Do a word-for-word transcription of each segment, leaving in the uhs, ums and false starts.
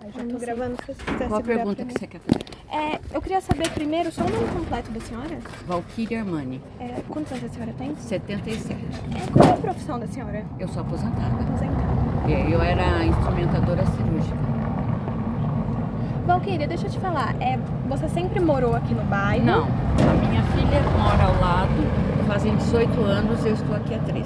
Aí já tô gravando, se você quiser Qual a segurar pergunta pra que mim. você quer fazer? É, eu queria saber primeiro só o nome completo da senhora. Valquíria Armani, É, quantos anos a senhora tem? setenta e sete. É, qual é a profissão da senhora? Eu sou aposentada. Aposentada. É, eu era instrumentadora cirúrgica. Valquíria, deixa eu te falar, é, você sempre morou aqui no bairro? Não, a minha filha mora ao lado, fazem dezoito anos, eu estou aqui há três.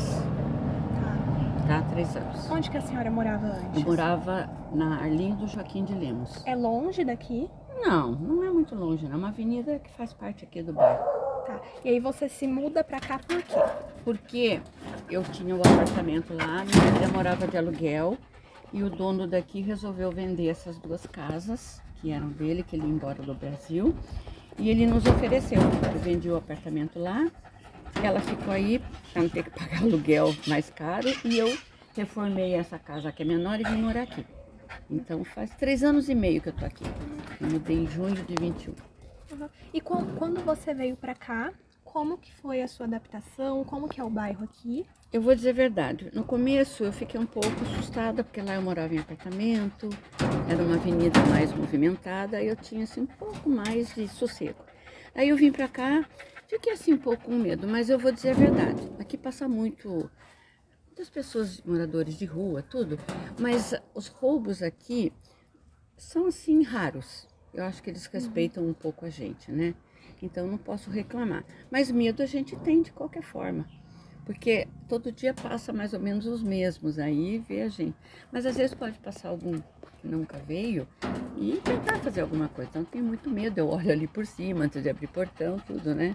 Tá, há três anos. Onde que a senhora morava antes? Eu morava na Arlindo Joaquim de Lemos. É longe daqui? Não, não é muito longe, não. É uma avenida que faz parte aqui do bairro. Tá. E aí você se muda pra cá por quê? Porque eu tinha o apartamento lá, minha filha morava de aluguel e o dono daqui resolveu vender essas duas casas, que eram dele, que ele ia embora do Brasil, e ele nos ofereceu. Eu vendi o apartamento lá, ela ficou aí para não ter que pagar aluguel mais caro e eu reformei essa casa que é menor e vim morar aqui. Então faz três anos e meio que eu tô aqui. Eu mudei em junho de vinte e um. Uhum. E com- quando você veio pra cá, como que foi a sua adaptação? Como que é o bairro aqui? Eu vou dizer a verdade, no começo eu fiquei um pouco assustada, porque lá eu morava em apartamento, era uma avenida mais movimentada, e eu tinha assim um pouco mais de sossego. Aí eu vim pra cá, fiquei assim um pouco com medo, mas eu vou dizer a verdade, aqui passa muito, muitas pessoas, moradores de rua, tudo, mas os roubos aqui são assim raros. Eu acho que eles respeitam um pouco a gente, né? Então não posso reclamar. Mas medo a gente tem de qualquer forma. Porque todo dia passa mais ou menos os mesmos aí, vê a gente. Mas às vezes pode passar algum que nunca veio e tentar fazer alguma coisa. Então tenho muito medo, eu olho ali por cima antes de abrir portão, tudo, né?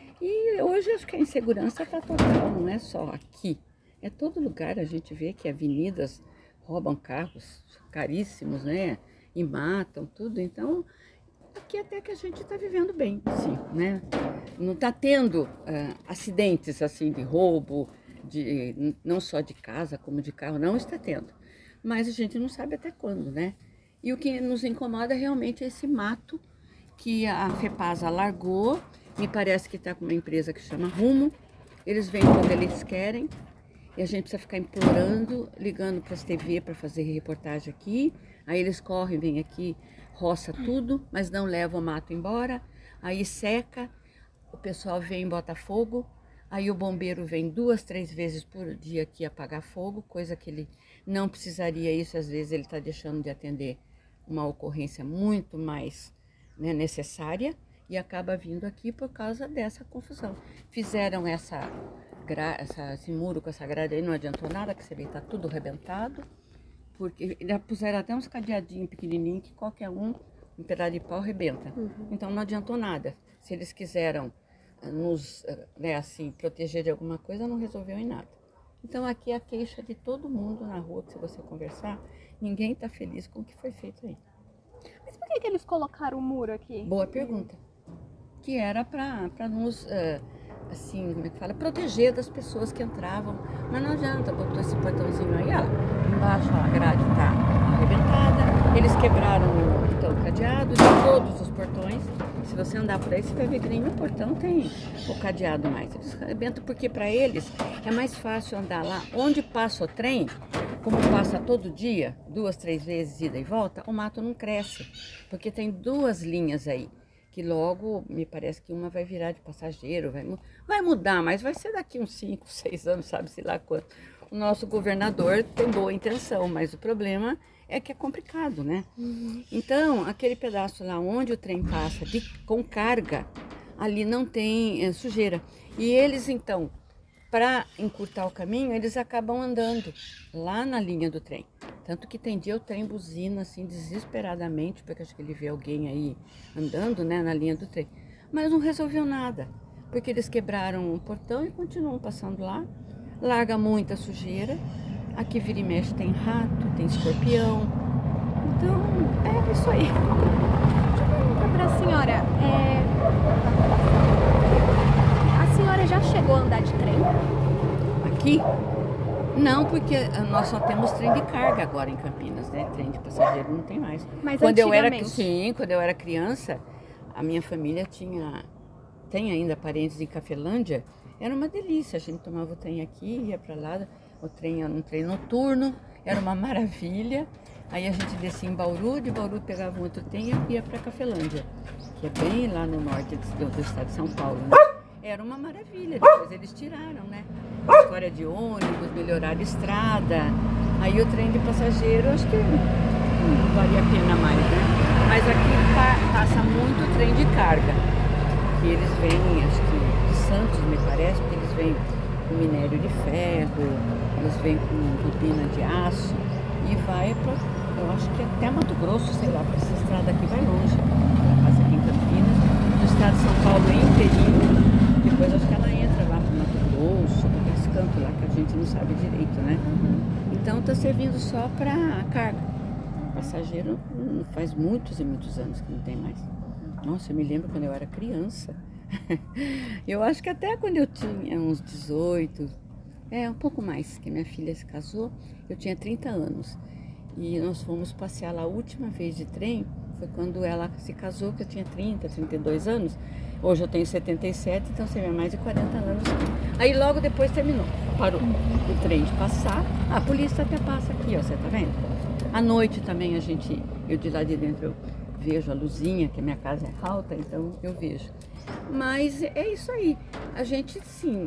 E hoje acho que a insegurança está total, não é só aqui. É todo lugar, a gente vê que avenidas roubam carros caríssimos, né? E matam tudo, então aqui até que a gente está vivendo bem, sim, né? Não está tendo uh, acidentes assim de roubo, de, não só de casa como de carro, não está tendo. Mas a gente não sabe até quando, né? E o que nos incomoda realmente é esse mato que a FEPASA largou, me parece que está com uma empresa que chama Rumo, eles vêm quando eles querem, e a gente precisa ficar implorando, ligando para as T V para fazer reportagem aqui, aí eles correm, vêm aqui, roça tudo, mas não levam o mato embora, aí seca, o pessoal vem e bota fogo, aí o bombeiro vem duas, três vezes por dia aqui apagar fogo, coisa que ele não precisaria isso, às vezes ele está deixando de atender uma ocorrência muito mais, né, necessária, e acaba vindo aqui por causa dessa confusão. Fizeram essa, essa, esse muro com essa grade aí, não adiantou nada, que você vê, está tudo arrebentado, porque já puseram até uns cadeadinhos pequenininhos que qualquer um, um pedaço de pau, arrebenta. Uhum. Então não adiantou nada. Se eles quiseram nos, né, assim, proteger de alguma coisa, não resolveu em nada. Então aqui é a queixa de todo mundo na rua, que se você conversar, ninguém está feliz com o que foi feito aí. Mas por que que eles colocaram o muro aqui? Boa pergunta. Que era para nos, uh, assim, como é que fala, proteger das pessoas que entravam. Mas não adianta, botou esse portãozinho aí, ó, embaixo a grade está arrebentada, eles quebraram então, o cadeado de todos os portões. Se você andar por aí, você vai ver que nenhum portão tem o cadeado mais. Eles arrebentam porque para eles é mais fácil andar lá onde passa o trem, como passa todo dia, duas, três vezes ida e volta, o mato não cresce, porque tem duas linhas aí, que logo me parece que uma vai virar de passageiro, vai, vai mudar, mas vai ser daqui uns cinco, seis anos, sabe-se lá quanto. O nosso governador tem boa intenção, mas o problema é que é complicado, né? Uhum. Então, aquele pedaço lá onde o trem passa de, com carga, ali não tem é, sujeira. E eles, então, para encurtar o caminho, eles acabam andando lá na linha do trem. Tanto que tem dia o trem buzina assim desesperadamente, porque acho que ele vê alguém aí andando, né, na linha do trem. Mas não resolveu nada, porque eles quebraram o portão e continuam passando lá. Larga muita sujeira. Aqui vira e mexe tem rato, tem escorpião. Então, é isso aí. Deixa eu perguntar para a senhora, é... a senhora já chegou a andar de trem? Aqui? Não, porque nós só temos trem de carga agora em Campinas, né? Trem de passageiro não tem mais. Mas quando eu era, antigamente? sim, quando eu era criança, a minha família tinha, tem ainda parentes em Cafelândia, era uma delícia. A gente tomava o trem aqui, ia para lá, o trem era um trem noturno, era uma maravilha. Aí a gente descia em Bauru, de Bauru pegava um outro trem e ia para Cafelândia, que é bem lá no norte do, do estado de São Paulo, né? Era uma maravilha, depois eles tiraram, né? História de ônibus, melhoraram a estrada. Aí o trem de passageiro, acho que não valia a pena mais, né? Mas aqui pa- passa muito trem de carga, que eles vêm, acho que de Santos, me parece, porque eles vêm com minério de ferro, eles vêm com turbina de aço e vai para, eu acho que até Mato Grosso, sei lá, porque essa estrada aqui vai longe. Ela passa aqui em Campinas, do estado de São Paulo inteirinho. Depois acho que ela entra lá para Mato Grosso, para aqueles cantos lá que a gente não sabe direito, né? Então está servindo só para carga. Passageiro hum, faz muitos e muitos anos que não tem mais. Nossa, eu me lembro quando eu era criança. Eu acho que até quando eu tinha uns dezoito, é um pouco mais, que minha filha se casou, eu tinha trinta anos. E nós fomos passear lá a última vez de trem, foi quando ela se casou, que eu tinha trinta, trinta e dois anos. Hoje eu tenho setenta e sete, então seria mais de quarenta anos. Aí logo depois terminou, parou o trem de passar. A polícia até passa aqui, ó, você tá vendo? À noite também a gente, eu de lá de dentro eu vejo a luzinha, que a minha casa é alta, então eu vejo. Mas é isso aí, a gente sim,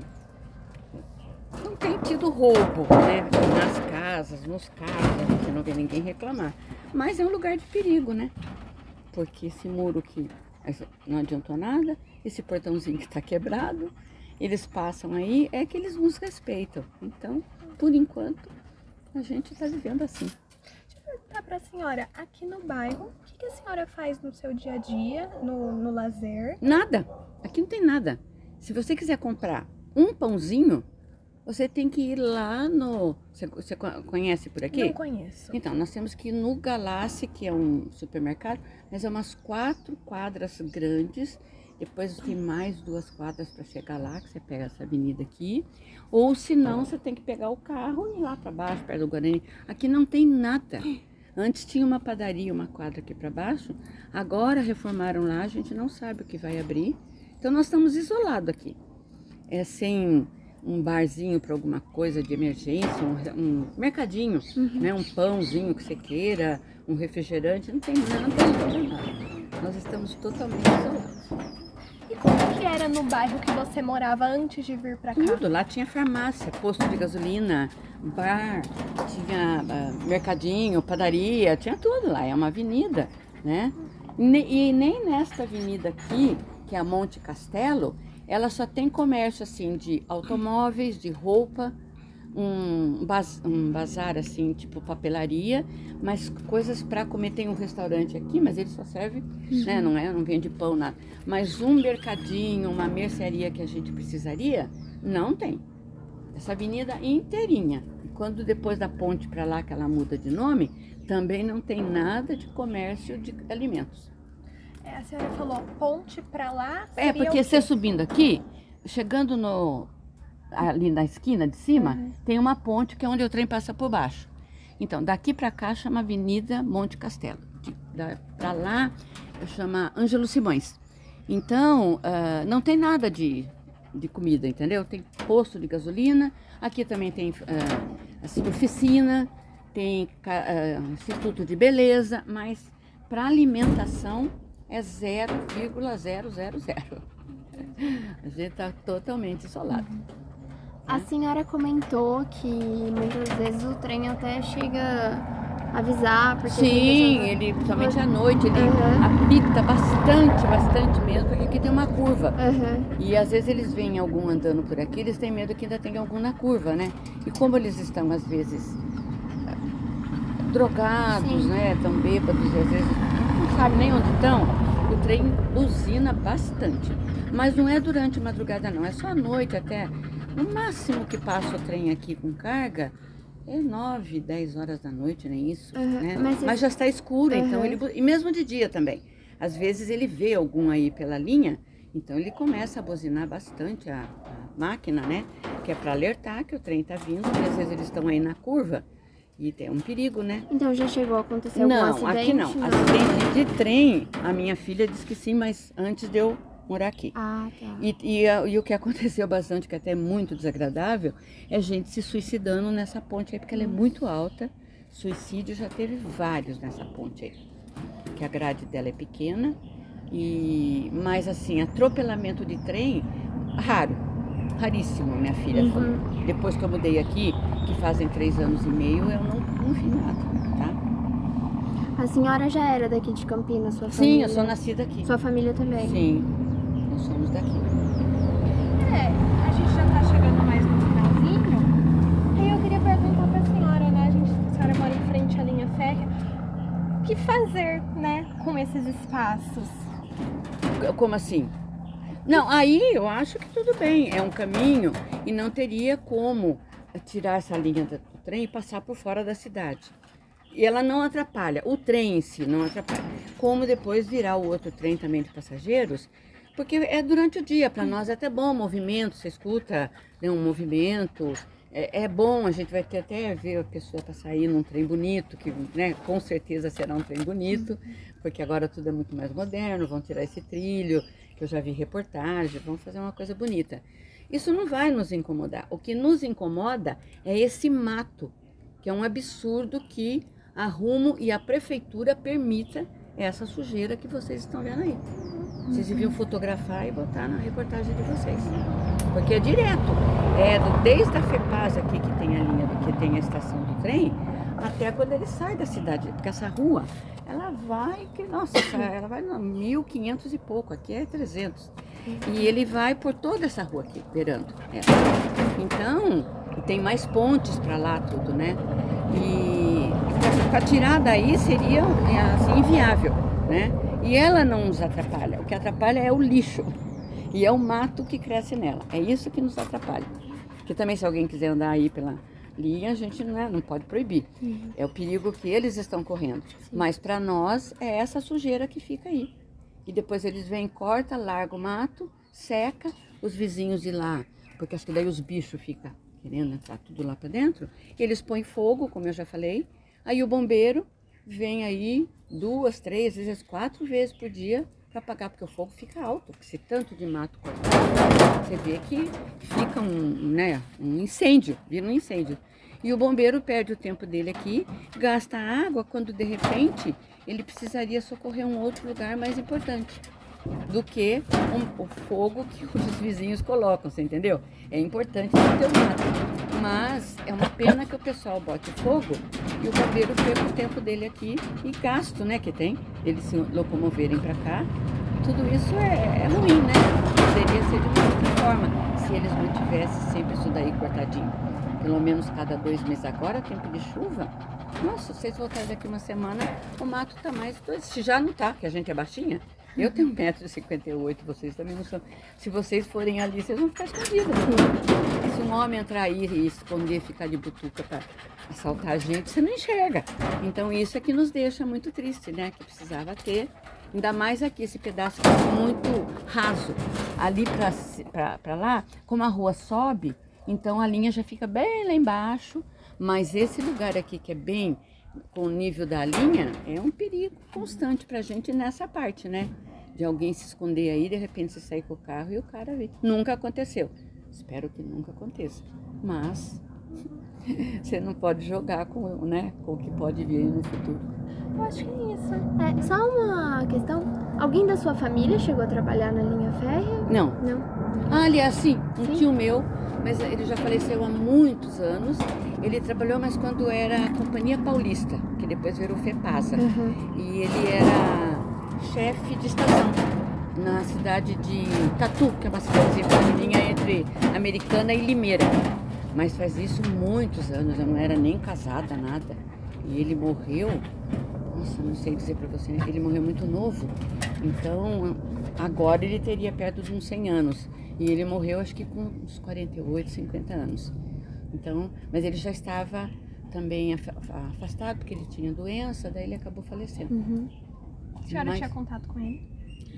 não tem tido roubo, né? Nas casas, nos carros, a gente não vê ninguém reclamar. Mas é um lugar de perigo, né? Porque esse muro que não adiantou nada, esse portãozinho que está quebrado, eles passam aí, é que eles nos respeitam. Então, por enquanto, a gente está vivendo assim. Deixa eu perguntar para a senhora, aqui no bairro, o que, que a senhora faz no seu dia a dia, no, no lazer? Nada, aqui não tem nada. Se você quiser comprar um pãozinho, você tem que ir lá no... Você, você conhece por aqui? Não conheço. Então, nós temos que ir no Galassi, que é um supermercado, mas é umas quatro quadras grandes. Depois tem mais duas quadras para chegar lá, que você pega essa avenida aqui. Ou se não, você tem que pegar o carro e ir lá para baixo, perto do Guarani. Aqui não tem nada. Antes tinha uma padaria, uma quadra aqui para baixo. Agora reformaram lá, a gente não sabe o que vai abrir. Então, nós estamos isolados aqui. É sem... um barzinho para alguma coisa de emergência, um, um mercadinho, uhum. né? Um pãozinho que você queira, um refrigerante, não tem nada, não tem nada. Nós estamos totalmente isolados. E como que era no bairro que você morava antes de vir para cá? Tudo, lá tinha farmácia, posto de gasolina, bar, tinha uh, mercadinho, padaria, tinha tudo lá, é uma avenida, né? E, e nem nesta avenida aqui, que é a Monte Castelo, ela só tem comércio assim de automóveis, de roupa, um, baz, um bazar assim, tipo papelaria, mas coisas para comer. Tem um restaurante aqui, mas ele só serve, uhum. né, não é, não vende pão, nada. Mas um mercadinho, uma mercearia que a gente precisaria, não tem. Essa avenida inteirinha. E quando depois da ponte para lá, que ela muda de nome, também não tem nada de comércio de alimentos. A senhora falou ponte pra lá. É, porque você subindo aqui, chegando no, ali na esquina de cima, uhum. tem uma ponte que é onde o trem passa por baixo. Então, daqui pra cá chama Avenida Monte Castelo. De, da, pra lá chama Ângelo Simões. Então, uh, não tem nada de, de comida, entendeu? Tem posto de gasolina, aqui também tem uh, assim, oficina, tem uh, instituto de beleza, mas para alimentação é zero vírgula zero zero zero. A gente está totalmente isolado. A senhora comentou que muitas vezes o trem até chega a avisar. Porque Sim, ele, principalmente à noite, ele uhum. apita bastante, bastante mesmo, porque aqui tem uma curva. Uhum. E às vezes eles veem algum andando por aqui, eles têm medo que ainda tenha algum na curva, né? E como eles estão, às vezes, drogados, Sim. né? Estão bêbados, e às vezes não sabe nem onde estão, o trem buzina bastante. Mas não é durante a madrugada não, é só à noite até. No máximo que passa o trem aqui com carga é nove, dez horas da noite, nem isso, uhum, né? Mas, mas já está escuro, uhum. então ele... E mesmo de dia também. Às vezes ele vê algum aí pela linha, então ele começa a buzinar bastante a, a máquina, né? Que é para alertar que o trem está vindo, e às vezes eles estão aí na curva. E tem um perigo, né? Então já chegou a acontecer algum não, acidente? Aqui não, não. Acidente de trem, a minha filha disse que sim, mas antes de eu morar aqui. Ah, tá. E, e, e o que aconteceu bastante, que até é muito desagradável, é gente se suicidando nessa ponte aí, porque ela é muito alta, Suicídio já teve vários nessa ponte aí, que a grade dela é pequena, e mas assim, atropelamento de trem, raro, raríssimo, minha filha Uhum. falou. Depois que eu mudei aqui, que fazem três anos e meio, eu não, não vi nada, tá? A senhora já era daqui de Campinas, sua Sim, família? eu sou nascida aqui. Sua família também? Sim, nós somos daqui. É, a gente já tá chegando mais no finalzinho. Aí eu queria perguntar pra senhora, né? A, gente, a senhora mora em frente à linha férrea. O que fazer, né, com esses espaços? Como assim? Não, aí eu acho que tudo bem, é um caminho e não teria como tirar essa linha do trem e passar por fora da cidade. E ela não atrapalha, o trem em si não atrapalha. Como depois virar o outro trem também de passageiros, porque é durante o dia, para nós é até bom, movimento, você escuta, né, um movimento, é, é bom, a gente vai ter até ver a pessoa para sair num trem bonito, que, né, com certeza será um trem bonito, porque agora tudo é muito mais moderno, vão tirar esse trilho, que eu já vi reportagem, vão fazer uma coisa bonita. Isso não vai nos incomodar. O que nos incomoda é esse mato, que é um absurdo que a Rumo e a prefeitura permita essa sujeira que vocês estão vendo aí. Vocês deviam fotografar e botar na reportagem de vocês. Porque é direto. É do- desde a FEPAS aqui, que tem a linha, do- que tem a estação do trem, até quando ele sai da cidade. Porque essa rua, ela vai, que, nossa, essa- ela vai no mil e quinhentos e pouco, aqui é trezentos. E ele vai por toda essa rua aqui, beirando ela. Então, e tem mais pontes para lá tudo, né? E para tirar daí seria é, assim, inviável, né? E ela não nos atrapalha. O que atrapalha é o lixo e é o mato que cresce nela. É isso que nos atrapalha. Porque também se alguém quiser andar aí pela linha, a gente não, é, não pode proibir. É o perigo que eles estão correndo. Mas para nós é essa sujeira que fica aí. E depois eles vêm, corta, larga o mato, seca, os vizinhos de lá, porque acho que daí os bichos ficam querendo entrar tudo lá para dentro, eles põem fogo, como eu já falei, aí o bombeiro vem aí duas, três, às vezes quatro vezes por dia para apagar, porque o fogo fica alto, porque se tanto de mato cortado, você vê que fica um, né, um incêndio, vira um incêndio. E o bombeiro perde o tempo dele aqui, gasta água quando de repente ele precisaria socorrer um outro lugar mais importante do que um, o fogo que os vizinhos colocam, você entendeu? É importante ter o mato, mas é uma pena que o pessoal bote fogo e o bombeiro perca o tempo dele aqui e gasto, né, que tem, eles se locomoverem para cá. Tudo isso é, é ruim, né? Poderia ser de uma outra forma, se eles mantivessem sempre isso daí cortadinho. Pelo menos cada dois meses agora, tempo de chuva. Nossa, se vocês voltarem daqui uma semana, o mato tá mais dois. Se já não tá, que a gente é baixinha. Eu tenho um metro e cinquenta e oito, vocês também não são. Se vocês forem ali, vocês vão ficar escondidos. Se um homem entrar aí e esconder, ficar de butuca para assaltar a gente, você não enxerga. Então isso é que nos deixa muito triste, né? Que precisava ter. Ainda mais aqui, esse pedaço que é muito raso. Ali para lá, como a rua sobe, então a linha já fica bem lá embaixo. Mas esse lugar aqui que é bem com o nível da linha, é um perigo constante pra gente nessa parte, né? De alguém se esconder aí, de repente você sair com o carro e o cara vê. Nunca aconteceu. Espero que nunca aconteça. Mas você não pode jogar com, né, com o que pode vir no futuro. Eu acho que é isso. É, só uma questão. Alguém da sua família chegou a trabalhar na linha férrea? Não. Não? Ah, aliás, sim, um Sim. tio meu, mas ele já faleceu há muitos anos. Ele trabalhou, mas quando era a Companhia Paulista, que depois virou FEPASA. Uhum. E ele era chefe de estação na cidade de Tatu, que é uma cidadezinha pequenininha entre Americana e Limeira. Mas faz isso muitos anos, eu não era nem casada, nada. E ele morreu, nossa, não sei dizer pra você, ele morreu muito novo. Então, agora ele teria perto de uns cem anos. E ele morreu, acho que com uns quarenta e oito, cinquenta anos. Então, mas ele já estava também afastado, porque ele tinha doença, daí ele acabou falecendo. Uhum. A senhora Mas- tinha contato com ele?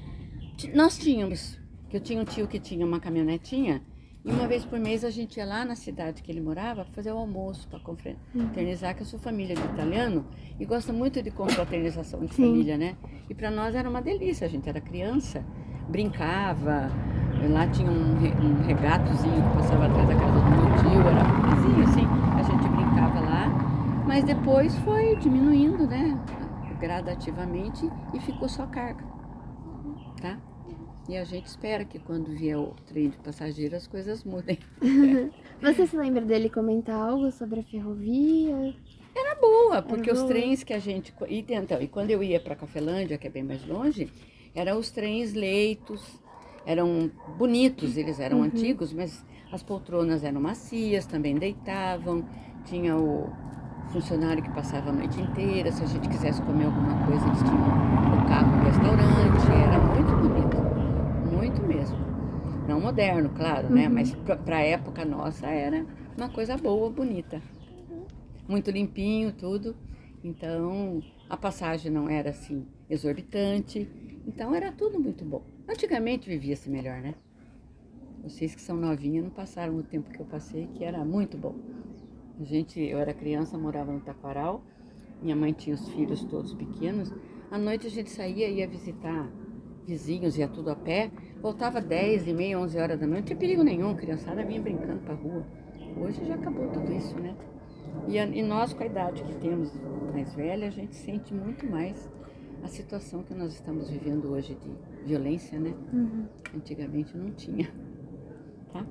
Nós tínhamos, que eu tinha um tio que tinha uma caminhonetinha, e uma vez por mês a gente ia lá na cidade que ele morava para fazer o almoço, para confraternizar, que eu sou família de italiano e gosto muito de confraternização de Sim. família, né? E para nós era uma delícia, a gente era criança, brincava, lá tinha um, re- um regatozinho que passava atrás da casa do meu tio, era uma coisinha assim, a gente brincava lá, Mas depois foi diminuindo, né? Gradativamente e ficou só carga, tá? E a gente espera que quando vier o trem de passageiro as coisas mudem. Você se lembra dele comentar algo sobre a ferrovia? Era boa, porque Era os boa. trens que a gente... E, então, e quando eu ia para Cafelândia, que é bem mais longe, eram os trens leitos, eram bonitos, eles eram Uhum. antigos, mas as poltronas eram macias, também deitavam, tinha o funcionário que passava a noite inteira, se a gente quisesse comer alguma coisa, eles tinham o carro do restaurante, era muito bonito, muito mesmo. Não moderno, claro, né? Uhum. Mas para a época nossa era uma coisa boa, bonita. Muito limpinho, tudo. Então, a passagem não era assim exorbitante. Então, era tudo muito bom. Antigamente vivia-se melhor, né? Vocês que são novinhas não passaram o tempo que eu passei, que era muito bom. A gente, eu era criança, morava no Taquaral. Minha mãe tinha os filhos todos pequenos. À noite a gente saía, ia visitar vizinhos, ia tudo a pé. Voltava dez e meia, onze horas da noite. Não tinha perigo nenhum, a criançada vinha brincando pra rua. Hoje já acabou tudo isso, né? E, a, e nós, com a idade que temos mais velha, a gente sente muito mais a situação que nós estamos vivendo hoje de violência, né? Uhum. Antigamente não tinha, tá?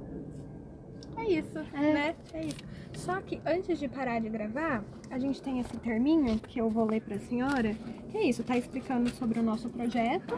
É isso, É. né? É isso. Só que antes de parar de gravar, a gente tem esse terminho que eu vou ler pra senhora. Que é isso, tá explicando sobre o nosso projeto.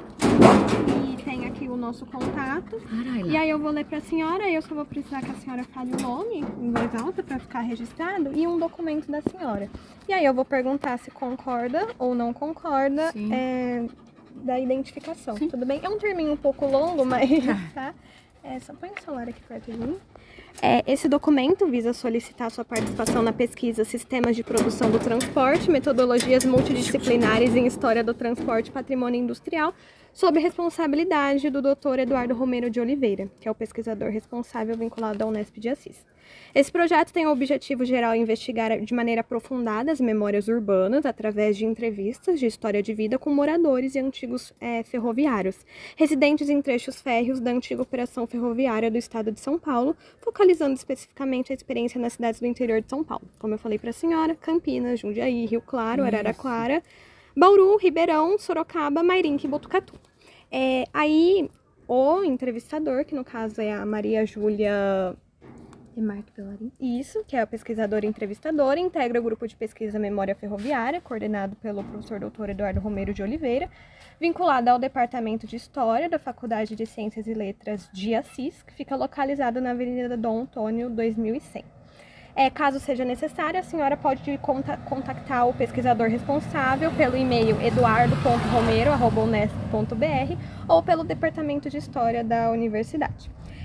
E tem aqui o nosso contato. Carai, E aí eu vou ler pra senhora e eu só vou precisar que a senhora fale o nome em voz alta pra ficar registrado e um documento da senhora. E aí eu vou perguntar se concorda ou não concorda é, da identificação, Sim. tudo bem? É um terminho um pouco longo, mas tá? É, só põe o celular aqui perto de mim. É, esse documento visa solicitar sua participação na pesquisa Sistemas de Produção do Transporte, Metodologias Multidisciplinares em História do Transporte e Patrimônio Industrial, sob responsabilidade do doutor Eduardo Romero de Oliveira, que é o pesquisador responsável vinculado à Unesp de Assis. Esse projeto tem o objetivo geral de investigar de maneira aprofundada as memórias urbanas através de entrevistas de história de vida com moradores e antigos é, ferroviários, residentes em trechos férreos da antiga operação ferroviária do estado de São Paulo, focalizando especificamente a experiência nas cidades do interior de São Paulo. Como eu falei para a senhora, Campinas, Jundiaí, Rio Claro, Araraquara, Bauru, Ribeirão, Sorocaba, Mairinque e Botucatu. É, aí, o entrevistador, que no caso é a Maria Júlia... Remarque Pelarim. Isso, que é a pesquisadora entrevistadora, integra o grupo de pesquisa Memória Ferroviária, coordenado pelo professor doutor Eduardo Romero de Oliveira, vinculado ao Departamento de História da Faculdade de Ciências e Letras de Assis, que fica localizado na Avenida Dom Antônio dois mil e cem. É, caso seja necessário, a senhora pode conta contactar o pesquisador responsável pelo e-mail eduardo ponto romero arroba unesp ponto br ou pelo Departamento de História da Universidade.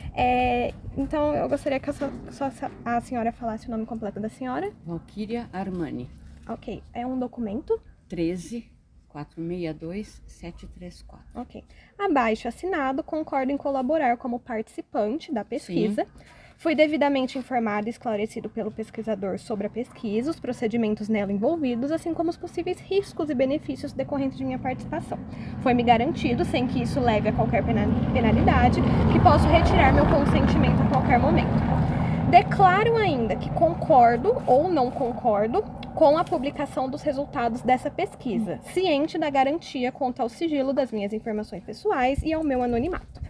É, então, eu gostaria que a, sua, a senhora falasse o nome completo da senhora. Valquíria Armani. Ok. É um documento? treze, quatrocentos e sessenta e dois, setecentos e trinta e quatro. Ok. Abaixo assinado, concordo em colaborar como participante da pesquisa. Sim. Fui devidamente informado e esclarecido pelo pesquisador sobre a pesquisa, os procedimentos nela envolvidos, assim como os possíveis riscos e benefícios decorrentes de minha participação. Foi-me garantido, sem que isso leve a qualquer penalidade, que posso retirar meu consentimento a qualquer momento. Declaro ainda que concordo ou não concordo com a publicação dos resultados dessa pesquisa, ciente da garantia quanto ao sigilo das minhas informações pessoais e ao meu anonimato.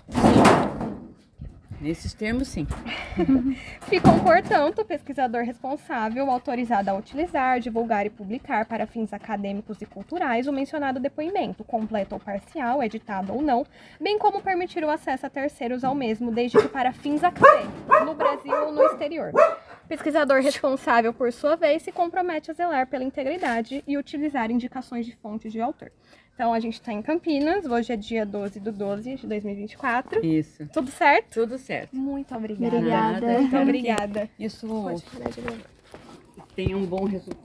Nesses termos, sim. Ficam, portanto, o pesquisador responsável autorizado a utilizar, divulgar e publicar para fins acadêmicos e culturais o mencionado depoimento, completo ou parcial, editado ou não, bem como permitir o acesso a terceiros ao mesmo, desde que para fins acadêmicos, no Brasil ou no exterior. Pesquisador responsável, por sua vez, se compromete a zelar pela integridade e utilizar indicações de fontes de autor. Então, a gente está em Campinas, hoje é dia doze de doze de dois mil e vinte e quatro. Isso. Tudo certo? Tudo certo. Muito obrigada. Obrigada. Nada, Muito obrigada. Isso Pode parar de gravar. tem um bom resultado.